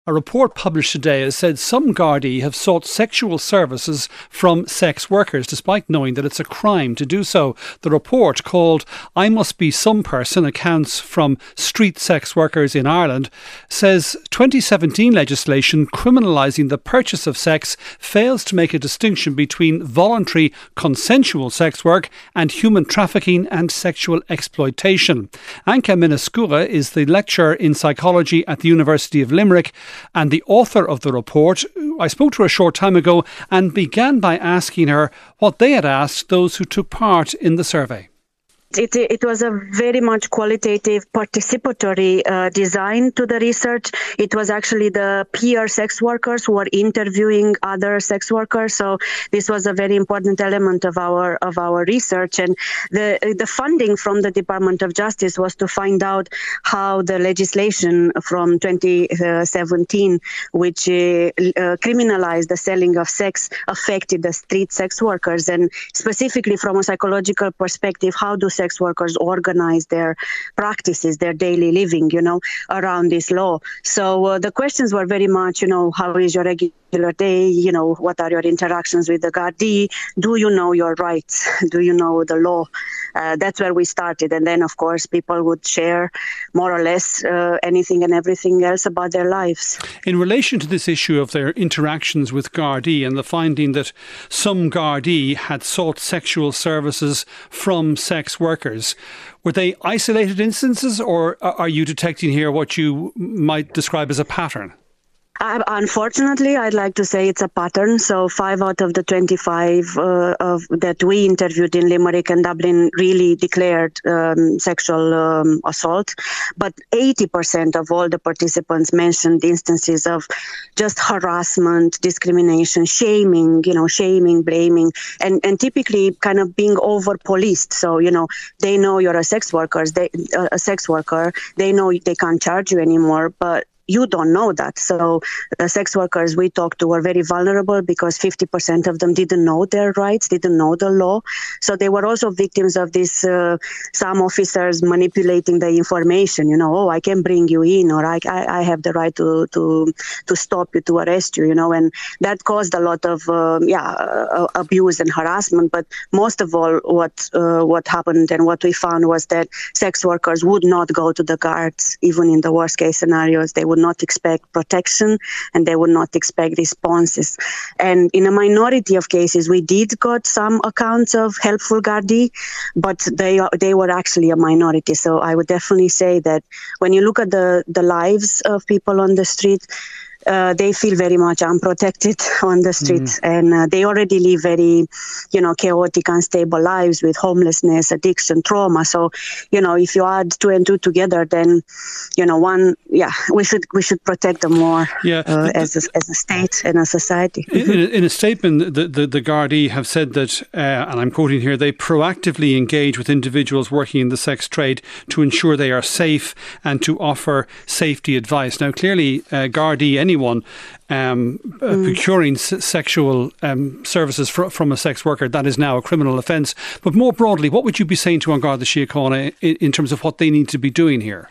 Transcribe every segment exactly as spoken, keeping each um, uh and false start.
A report published today has said some Gardaí have sought sexual services from sex workers, despite knowing that it's a crime to do so. The report, called I Must Be Some Person, Accounts from Street Sex Workers in Ireland, says twenty seventeen legislation criminalising the purchase of sex fails to make a distinction between voluntary consensual sex work and human trafficking and sexual exploitation. Anka Minaskura is the lecturer in psychology at the University of Limerick and the author of the report. I spoke to her a short time ago and began by asking her what they had asked those who took part in the survey. It, it was a very much qualitative, participatory uh, design to the research. It was actually the peer sex workers who were interviewing other sex workers. So this was a very important element of our of our research. And the the funding from the Department of Justice was to find out how the legislation from twenty seventeen, which uh, uh, criminalized the selling of sex, affected the street sex workers. And specifically from a psychological perspective, how do sex workers organize their practices, their daily living, you know, around this law. So uh, the questions were very much, you know, how is your regular day? You know, what are your interactions with the Gardaí? Do you know your rights? Do you know the law? Uh, that's where we started. And then, of course, people would share more or less uh, anything and everything else about their lives. In relation to this issue of their interactions with Gardaí and the finding that some Gardaí had sought sexual services from sex workers, were they isolated instances, or are you detecting here what you might describe as a pattern? Uh, unfortunately, I'd like to say it's a pattern. So five out of the twenty-five uh, of, that we interviewed in Limerick and Dublin really declared um, sexual um, assault. But eighty percent of all the participants mentioned instances of just harassment, discrimination, shaming, you know, shaming, blaming, and, and typically kind of being over-policed. So, you know, they know you're a sex worker, they, uh, a sex worker, they know they can't charge you anymore, but you don't know that. So the sex workers we talked to were very vulnerable because fifty percent of them didn't know their rights, didn't know the law. So they were also victims of this, uh, some officers manipulating the information, you know, oh, I can bring you in, or I, I, I have the right to, to, to stop you, to arrest you, you know, and that caused a lot of, um, yeah, uh, abuse and harassment. But most of all, what, uh, what happened and what we found was that sex workers would not go to the guards, even in the worst case scenarios. They would not expect protection and they would not expect responses. And in a minority of cases, we did got some accounts of helpful Gardaí, but they are, they were actually a minority. So I would definitely say that when you look at the, the lives of people on the street, Uh, they feel very much unprotected on the streets, mm. and uh, they already live very, you know, chaotic, unstable lives with homelessness, addiction, trauma. So, you know, if you add two and two together, then, you know, one, yeah, we should we should protect them more yeah. uh, as a, as a state and a society. In, in, a, in a statement, the the, the Gardaí have said that, uh, and I'm quoting here, they proactively engage with individuals working in the sex trade to ensure they are safe and to offer safety advice. Now, clearly, uh, Gardaí, any anyone um, uh, mm. procuring s- sexual um, services fr- from a sex worker, that is now a criminal offence. But more broadly, what would you be saying to An Garda Síochána in, in terms of what they need to be doing here?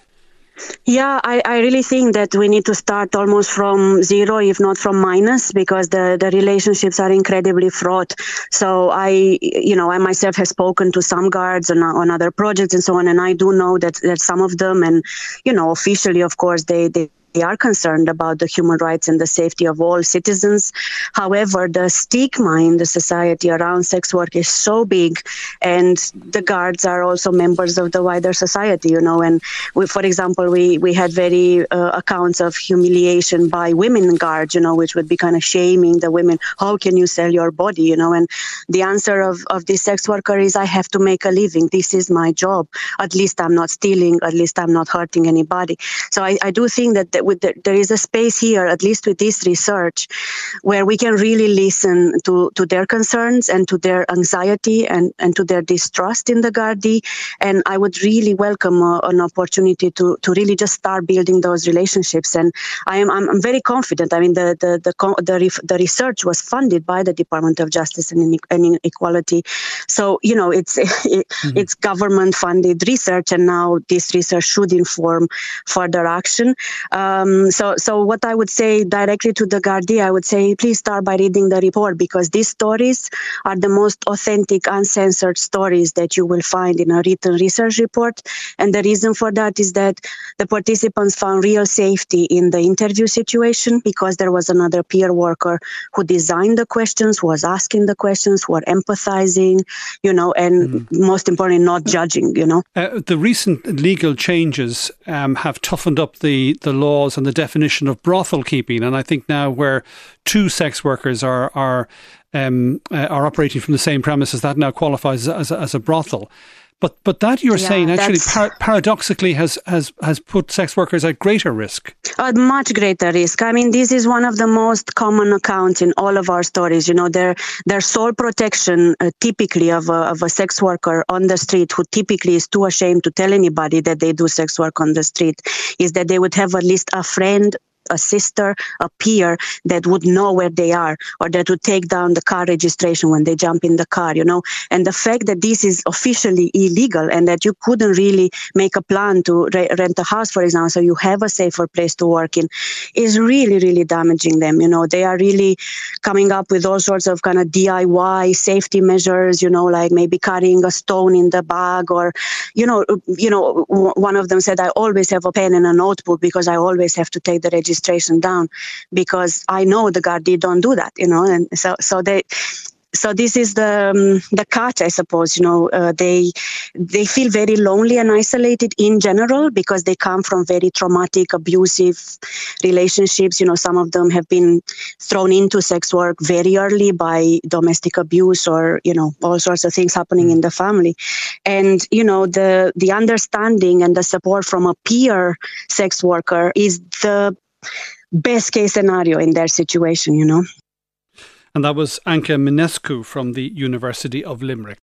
Yeah, I, I really think that we need to start almost from zero, if not from minus, because the, the relationships are incredibly fraught. So I, you know, I myself have spoken to some guards on, on other projects and so on, and I do know that, that some of them, and, you know, officially, of course, they, they They are concerned about the human rights and the safety of all citizens. However, the stigma in the society around sex work is so big, and the guards are also members of the wider society, you know. And we, for example, we, we had very uh, accounts of humiliation by women guards, you know, which would be kind of shaming the women. How can you sell your body, you know? And the answer of, of this sex worker is, I have to make a living. This is my job. At least I'm not stealing. At least I'm not hurting anybody. So I, I do think that the, with the, there is a space here, at least with this research, where we can really listen to, to their concerns and to their anxiety and, and to their distrust in the Gardaí. And I would really welcome uh, an opportunity to, to really just start building those relationships. And I am I'm, I'm very confident. I mean, the the the the, the research was funded by the Department of Justice and Inequality. So, you know, it's it, mm-hmm. it's government funded research, and now this research should inform further action. Uh, Um, so, so what I would say directly to the Gardaí, I would say, please start by reading the report, because these stories are the most authentic, uncensored stories that you will find in a written research report. And the reason for that is that the participants found real safety in the interview situation, because there was another peer worker who designed the questions, who was asking the questions, who were empathizing, you know, and mm-hmm. most importantly, not judging, you know. Uh, the recent legal changes um, have toughened up the, the laws and the definition of brothel keeping. And I think now where two sex workers are are um, uh, are operating from the same premises, that now qualifies as a, as a brothel. But but that you're yeah, saying actually par- paradoxically has, has, has put sex workers at greater risk. At much greater risk. I mean, this is one of the most common accounts in all of our stories. You know, their their sole protection uh, typically of a, of a sex worker on the street, who typically is too ashamed to tell anybody that they do sex work on the street, is that they would have at least a friend, a sister, a peer that would know where they are, or that would take down the car registration when they jump in the car, you know. And the fact that this is officially illegal and that you couldn't really make a plan to re- rent a house, for example, so you have a safer place to work in, is really, really damaging them. You know, they are really coming up with all sorts of kind of D I Y safety measures, you know, like maybe carrying a stone in the bag, or, you know, you know, one of them said, I always have a pen and a notebook because I always have to take the registration down, because I know the Gardaí don't do that, you know, and so so they so this is the um, the catch, I suppose. You know, uh, they they feel very lonely and isolated in general, because they come from very traumatic, abusive relationships. You know, some of them have been thrown into sex work very early by domestic abuse, or, you know, all sorts of things happening in the family. And, you know, the the understanding and the support from a peer sex worker is the best case scenario in their situation, you know. And that was Anke Minescu from the University of Limerick.